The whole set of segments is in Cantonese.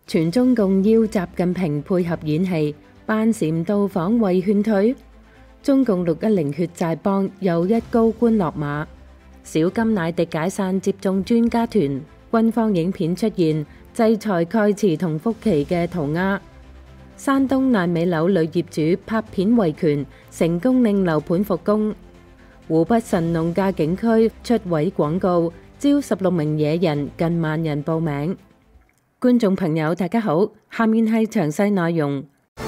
全中共要習近平配合演戲，班禪到訪為勸退。中共610血債幫又一高官落馬。小金乃迪解散接種專家團。軍方影片出現制裁蓋茨同福奇嘅塗鴉。山東爛尾樓女業主拍片維權，成功令樓盤復工。湖北神農架景區出位廣告，招16名野人，近萬人報名。觀眾朋友大家好，下面係詳細內容。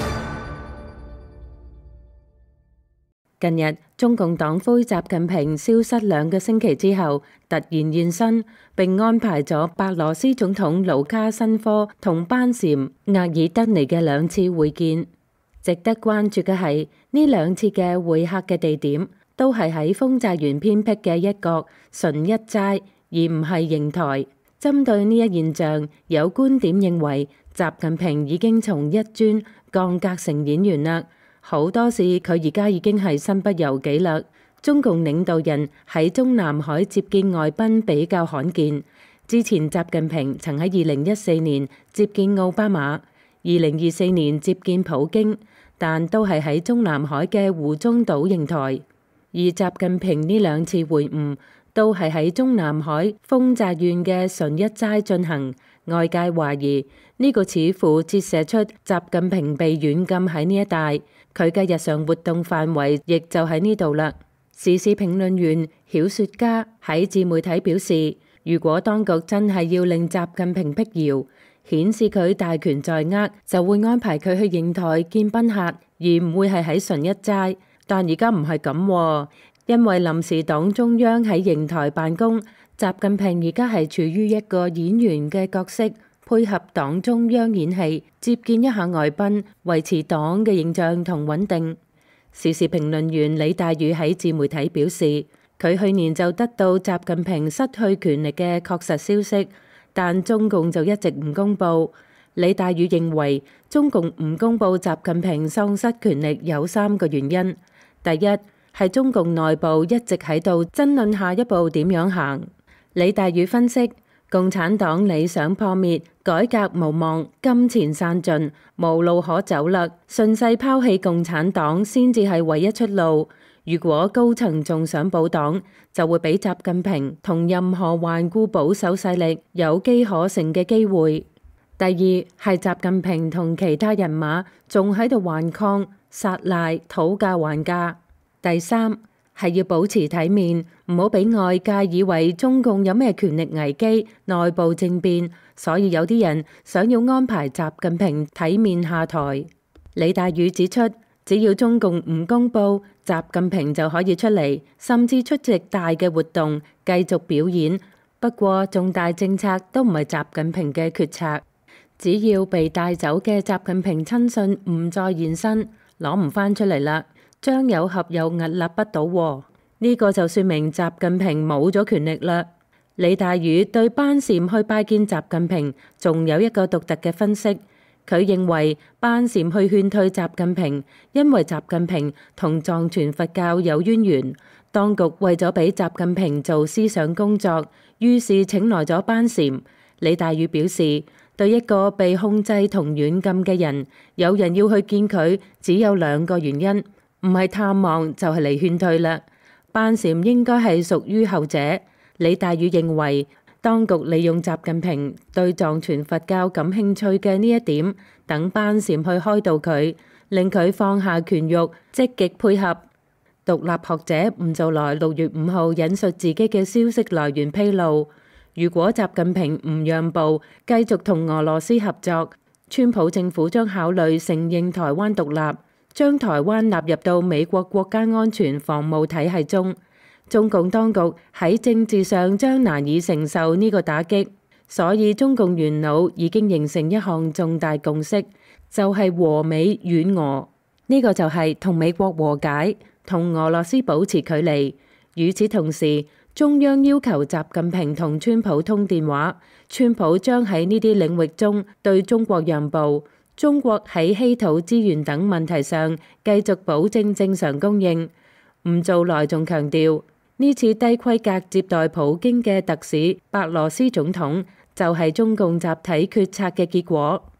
近日，中共黨魁習近平消失2個星期之後，突然現身，並安排咗白羅斯總統盧卡申科同班禪額爾德尼嘅2次會見。值得關注嘅係，呢2次嘅會客嘅地點都係喺豐澤園偏僻嘅一角純一齋，而唔係瀛台。針對呢一現象，有觀點認為習近平已經從一尊降格成演員啦。好多事佢而家已經係身不由己啦。中共領導人喺中南海接見外賓比較罕見。之前習近平曾喺2014年接見奧巴馬，2024年接見普京，但都係喺中南海嘅湖中島瀛台。而習近平呢2次會晤都係喺中南海豐澤縣嘅純一齋進行。外界懷疑呢個似乎折射出習近平被軟禁喺呢一帶，佢嘅日常活動範圍亦就喺呢度啦。時事評論員曉雪家喺自媒體表示，如果當局真係要令習近平辟謠，顯示佢大權在握，就會安排佢去瀛台見賓客，而唔會係喺純一齋。但而家唔係咁，因為臨時黨中央喺瀛台辦公，習近平而家係處於一個演員嘅角色，配合黨中央演戲，接見一下外賓，維持黨嘅形象同穩定。時事評論員李大宇喺自媒體表示，佢去年就得到習近平失去權力嘅確實消息，但中共就一直唔公佈。李大宇認為，中共唔公佈習近平喪失權力有3個原因。第一係中共內部一直喺度爭論下一步點樣行。李大宇分析，共產黨理想破滅，改革無望，金錢散盡，無路可走啦，順勢拋棄共產黨先至係唯一出路。如果高層仲想保黨，就會俾習近平同任何頑固保守勢力有機可乘嘅機會。第二係習近平同其他人馬仲喺度頑抗、撒賴、討價還價。第三係要保持體面，唔好俾外界以為中共有咩權力危機、內部政變，所以有啲人想要安排習近平體面下台。李大宇指出，只要中共唔公佈，習近平就可以出嚟，甚至出席大嘅活動，繼續表演。不過重大政策都唔係習近平嘅決策，只要被帶走嘅習近平親信唔再現身，攞唔返出嚟啦，張有俠又屹立不倒喎。呢個就說明習近平冇咗權力啦。李大宇對班禪去拜見習近平仲有一個獨特嘅分析，佢認為班禪去勸退習近平，因為習近平同藏傳佛教有淵源，當局為咗俾習近平做思想工作，於是請來咗班禪。李大宇表示，對一個被控制同軟禁嘅人，有人要去見佢，只有2個原因，唔係探望就係嚟勸退啦。班禪應該係屬於後者。李大宇認為，當局利用習近平對藏傳佛教感興趣嘅呢一點，等班禪去開導佢，令佢放下權慾，積極配合。獨立學者吳祖來6月5號引述自己嘅消息來源披露，如果習近平唔讓步，繼續同俄羅斯合作，川普政府將考慮承認台灣獨立，將台灣納入到美國國家安全防務體系中。中共當局喺政治上將難以承受呢個打擊，所以中共元老已經形成一項重大共識，就係和美軟俄。呢個就係同美國和解，同俄羅斯保持距離。與此同時，中央要求習近平同川普通電話，川普將喺呢啲領域中對中國讓步，中國喺稀土資源等問題上繼續保證正常供應。吳祖來仲強調，呢次低規格接待普京嘅特使白羅斯總統，就係中共集體決策嘅結果。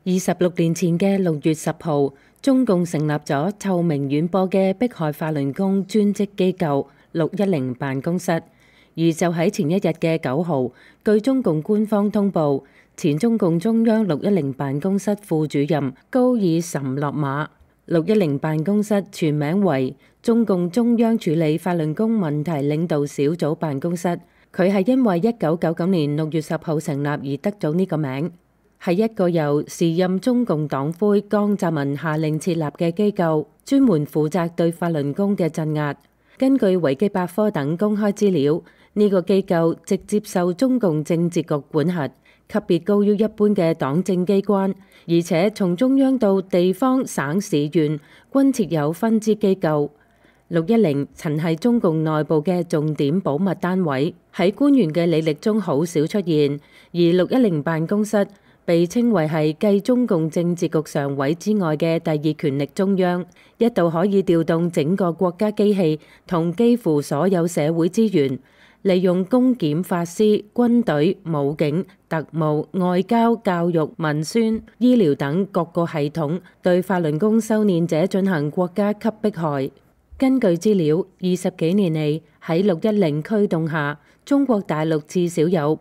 26年前嘅6月10號，中共成立咗臭名遠播嘅迫害法輪功專職機構610辦公室。而就喺前一日嘅9號，據中共官方通報，前中共中央610辦公室副主任高爾岑落馬。610辦公室全名為中共中央處理法輪功問題領導小組辦公室。佢係因為1999年6月10號成立而得咗呢個名，係一個由時任中共黨魁江澤民下令設立嘅機構，專門負責對法輪功嘅鎮壓。根據維基百科等公開資料，呢個機構直接受中共政治局管轄，級別高於一般嘅黨政機關，而且從中央到地方省市縣均設有分支機構。610曾係中共內部嘅重點保密單位，喺官員嘅履歷中好少出現。而610辦公室被稱為係繼中共政治局常委之外嘅第二權力中央，一度可以調動整個國家機器同幾乎所有社會資源，利用公檢法師、軍隊、武警、特務、外交、教育、文宣、醫療等各個系統對法輪功修煉者進行國家級迫害。根據資料，20幾年嚟喺610驅動下，中國大陸至少有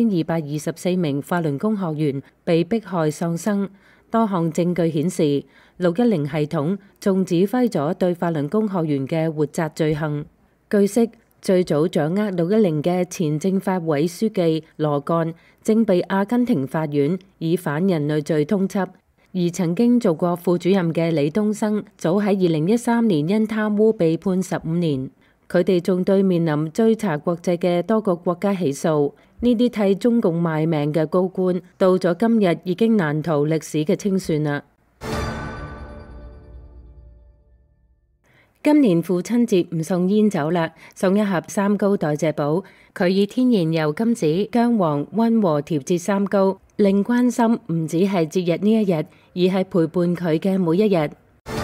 5224名法輪功學員被迫害喪生。多項證據顯示，610系統仲指揮咗對法輪功學員嘅活摘罪行。據悉，最早掌握610嘅前政法委書記羅幹正被阿根廷法院以反人類罪通緝。而曾經做過副主任嘅李東生，早喺2013年因貪污被判15年。佢哋仲對面臨追查國際嘅多個國家起訴。呢啲替中共賣命嘅高官，到咗今日已經難逃歷史嘅清算啦。今年父親節唔送煙酒啦，送一盒三高代謝寶。佢以天然油甘子、薑黃溫和調節三高，令關心唔止係節日呢一日，而係陪伴佢嘅每一日。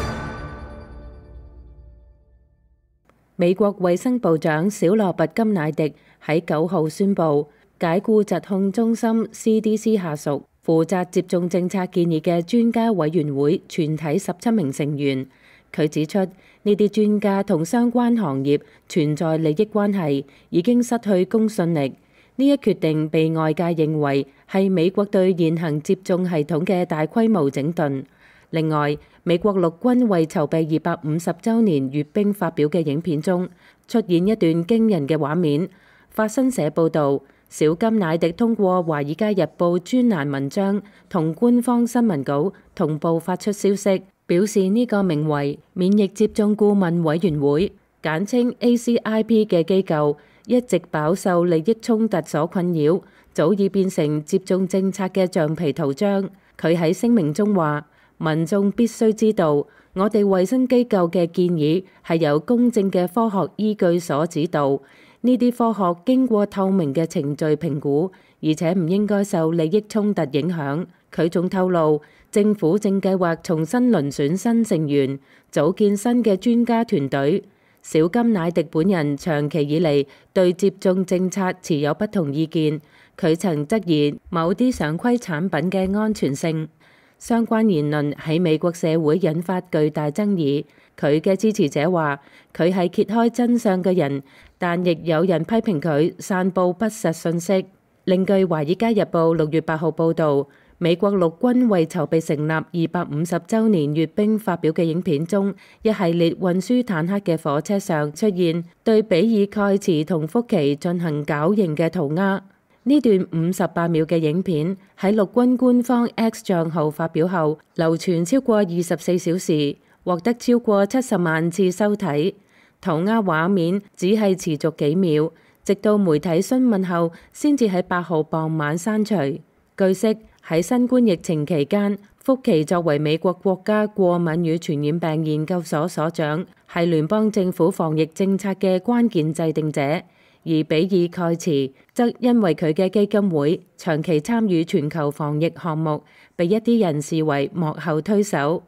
美國衛生部長小羅拔金乃迪喺9號宣布解僱疾控中心 CDC 下屬負責接種政策建議嘅專家委員會全體17名成員。佢指出，呢啲專家同相關行業存在利益關係，已經失去公信力。呢一決定被外界認為係美國對現行接種系統嘅大規模整頓。另外，美國陸軍為籌備250週年閱兵發表嘅影片中，出現一段驚人嘅畫面。法新社報導，小金乃迪通過《華爾街日報》專欄文章同官方新聞稿同步發出消息，表示呢個名為免疫接種顧問委員會簡稱 ACIP 嘅機構一直飽受利益衝突所困擾，早已變成接種政策嘅橡皮圖章。佢喺聲明中話：民眾必須知道，我哋衛生機構嘅建議係由公正嘅科學依據所指導，呢啲科學經過透明嘅程序評估，而且唔應該受利益衝突影響。佢仲透露，政府正計劃重新遴選新成員，組建新嘅專家團隊。小金乃迪本人長期以嚟對接種政策持有不同意見，佢曾質疑某啲常規產品嘅安全性。相關言論喺美國社會引發巨大爭議。佢嘅支持者話佢係揭開真相嘅人，但亦有人批評佢散佈不實信息。另據《華爾街日報》6月8號報導，美國陸軍為籌備成立250週年閱兵發表嘅影片中，一系列運輸坦克嘅火車上出現對比爾蓋茨同福奇進行絞刑嘅塗鴉。呢段58秒嘅影片喺陸軍官方 X 帳號發表後，流傳超過24小時，獲得超過70萬次收睇。塗鴉畫面只係持續幾秒，直到媒體詢問後，先至喺8號傍晚刪除。據悉，喺新冠疫情期間，福奇作為美國國家過敏與傳染病研究所所長，係聯邦政府防疫政策嘅關鍵制定者。而比爾蓋茨則因為佢嘅基金會長期參與全球防疫項目，被一啲人視為幕後推手。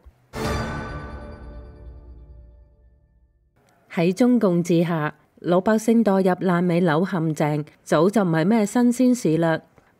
喺中共治下，老百姓墮入爛尾樓陷阱，早就唔係咩新鮮事啦。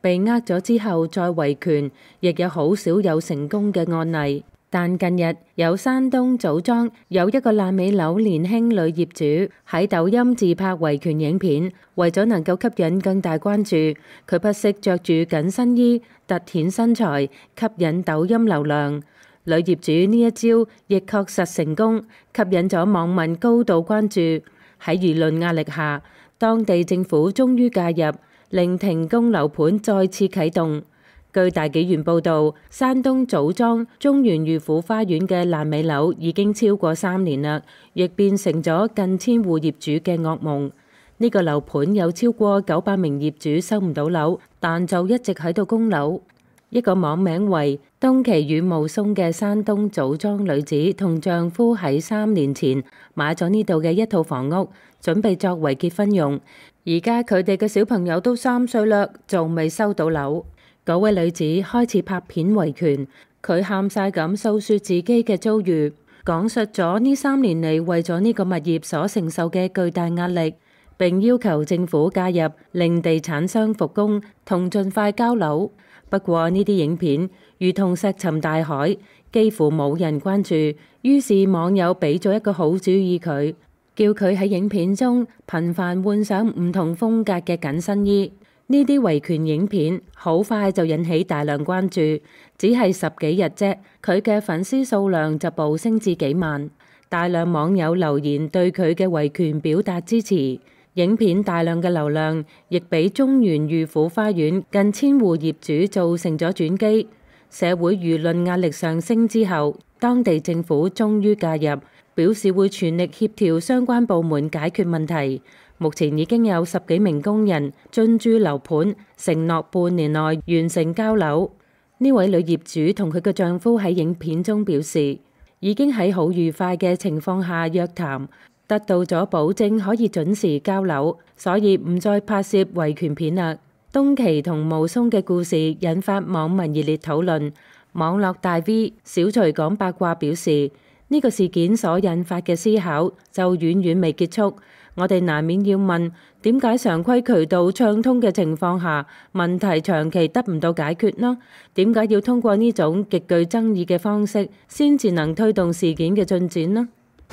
被呃咗之後再維權，亦有好少有成功嘅案例。但近日有山東祖莊有一個爛尾樓年輕女業主喺抖音自拍維權影片，為咗能夠吸引更大關注，佢不惜着住緊身衣，凸顯身材，吸引抖音流量。女業主呢一招亦確實成功，吸引咗網民高度關注。喺輿論壓力下，當地政府終於介入，令停工樓盤再次啟動。據大紀元報導，山東祖莊中原裕府花園嘅爛尾樓已經超過3年啦，亦變成咗近1000戶業主嘅噩夢。呢個樓盤有超過900名業主收唔到樓，但就一直喺度供樓。一個網名為東奇與霧凇嘅山東祖莊女子同丈夫喺3年前買咗呢度嘅一套房屋，準備作為結婚用。而家佢哋嘅小朋友都3歲啦，仲未收到樓。嗰位女子開始拍片維權，佢喊晒咁訴說自己嘅遭遇，講述咗呢3年嚟為咗呢個物業所承受嘅巨大壓力，並要求政府介入，令地產商復工同盡快交樓。不過呢啲影片如同石沉大海，幾乎冇人關注。於是網友俾咗一個好主意佢，叫佢喺影片中頻繁換上唔同風格嘅緊身衣。呢啲維權影片好快就引起大量關注，只係10幾日啫，佢嘅粉絲數量就暴升至幾萬。大量網友留言對佢嘅維權表達支持。影片大量嘅流量，亦俾中原裕府花園近1000戶業主造成咗轉機。社會輿論壓力上升之後，當地政府終於介入，表示會全力協調相關部門解決問題。目前已經有10幾名工人進駐樓盤，承諾半年內完成交樓。呢位女業主同佢嘅丈夫喺影片中表示，已經喺好愉快嘅情況下約談，得到咗保證可以準時交樓，所以唔再拍攝維權片啦。東奇同霧凇嘅故事引發網民熱烈討論。網絡大 V 小徐講八卦表示，呢個事件所引發嘅思考就遠遠未結束。我哋難免要問，點解常規渠道暢通嘅情況下，問題長期得唔到解決呢？點解要通過呢種極具爭議嘅方式，先至能推動事件嘅進展呢？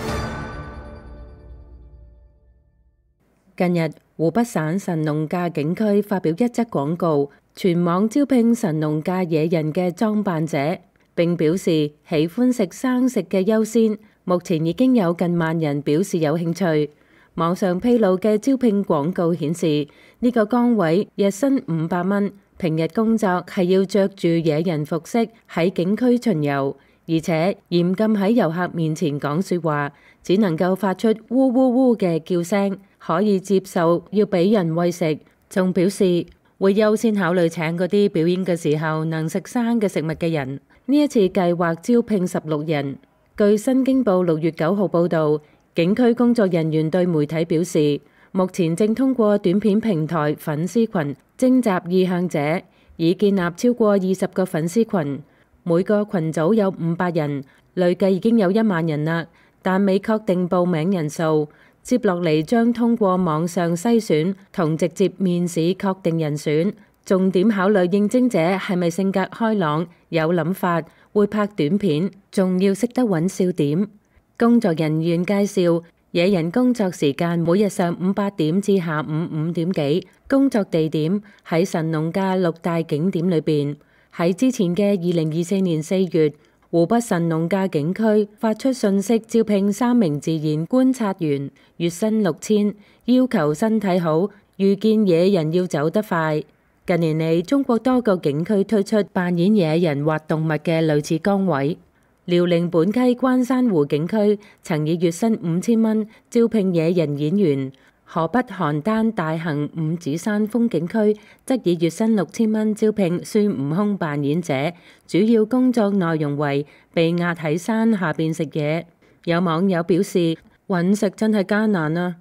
近日，湖北省神農架景區發表一則廣告，全網招聘神農架野人嘅裝扮者，並表示喜歡食生食嘅優先。目前已經有近1萬人表示有興趣。網上披露嘅招聘廣告顯示，呢個崗位日薪500蚊，平日工作係要着住野人服飾喺景區巡遊，而且嚴禁喺遊客面前講說話，只能夠發出嗚嗚嗚嘅叫聲，可以接受要俾人餵食。仲表示會優先考慮請嗰啲表演嘅時候能食生嘅食物嘅人。呢一次計劃招聘16人。據新京報6月9號報導，景區工作人員對媒體表示，目前正通過短片平台粉絲群徵集意向者，已建立超過20個粉絲群，每個群組有500人，累計已經有1萬人啦，但未確定報名人數。接落嚟將通過網上篩選同直接面試確定人選，重點考慮應徵者係咪性格開朗、有諗法、會拍短片，仲要識得揾笑點。工作人員介紹，野人工作時間每日上午8點至下午5點幾，工作地點喺神農架6大景點裏邊。喺之前嘅2024年4月，湖北神農架景區發出信息招聘3名自然觀察員，月薪6000，要求身體好，遇見野人要走得快。近年嚟，中國多個景區推出扮演野人或動物嘅類似崗位。遼寧本溪關山湖景區曾以月薪5000蚊招聘野人演員，河北邯鄲大行五指山風景區則以月薪6000蚊招聘孫悟空扮演者，主要工作內容為被壓喺山下邊食嘢。有網友表示，揾食真係艱難啊！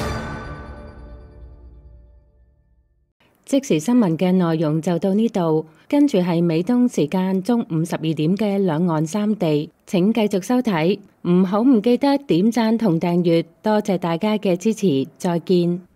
即時新聞嘅內容就到呢度，跟住係美東時間中午12點嘅兩岸三地，請繼續收睇，唔記得點讚同訂閱，多謝大家嘅支持，再見。